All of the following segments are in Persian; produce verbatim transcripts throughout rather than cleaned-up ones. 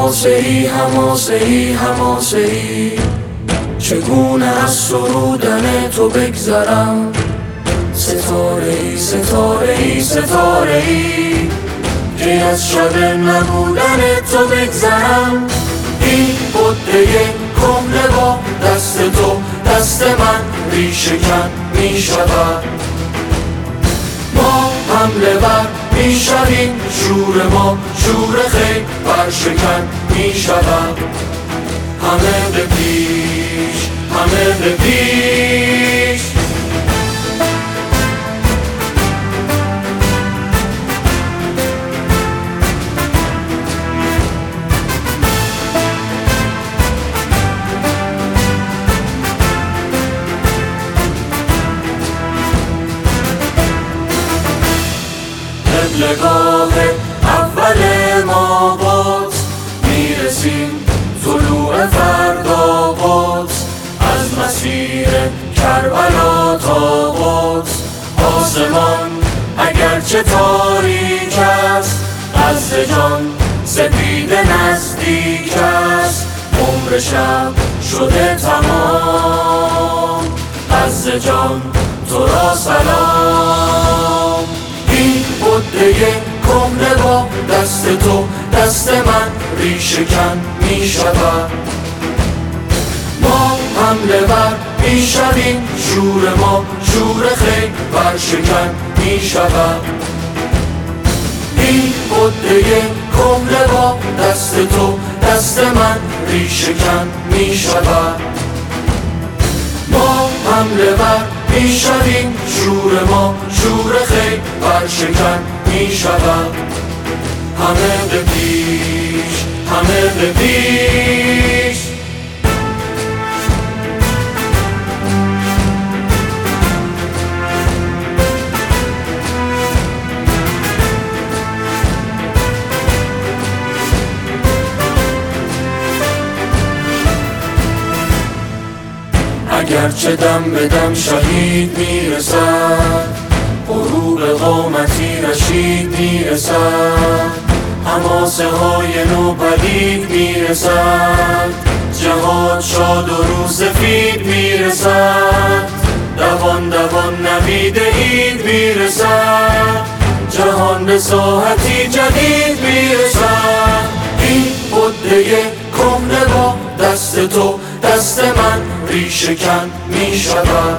حماسه ای حماسه ای حماسه ای، چگونه از سرودن تو بگذرم. ستاره ای ستاره ای ستاره ای، که از شب نبودن تو بگذرم. این بوده کهنه با دست تو دست من ریشه کن می شود. ما حمله بر می شویم، شور ما شور خیل برشکن می شود. همه به پیش همه به پیش. قبلگاه اول ما بود، میرسیم طلوع فردا بود. از مسیر کربلا تا بود، آسمان اگرچه تاریک است، از جان سپید نزدیک است. عمر شب شده تمام، از جان تو را سلام. این بوده کهنه با دست تو دست من ریشه کن می شود. ما حمله بر می شویم، شور ما شور خیل برشکن می شود. این بوده کهنه با دست تو دست من ریشه کن می شود. ما حمله بر می شویم، شور ما شور خیل برشکن می شود. همه به پیش همه به پیش. اگرچه دم به دم شهید میرسد، غروب قامتی رشید میرسد. حماسه های نو پدید میرسد، جهان شاد و رو سفید میرسد. دوان دوان نوید عید میرسد، جهان به ساحتی جدید میرسد. این بوده کهنه با دست تو دست من ریشه کن می شود.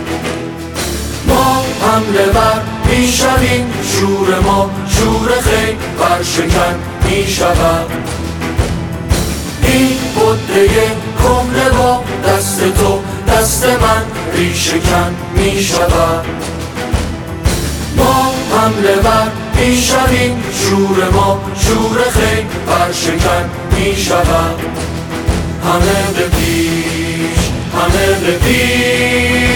ما حمله بر می شویم، شور ما شور خیل برشکن می شود. این بوده کهنه با دست تو دست من ریشه کن می شود. ما حمله بر می شویم، شور ما شور خیل برشکن می شود. همه به پیش همه به پیش.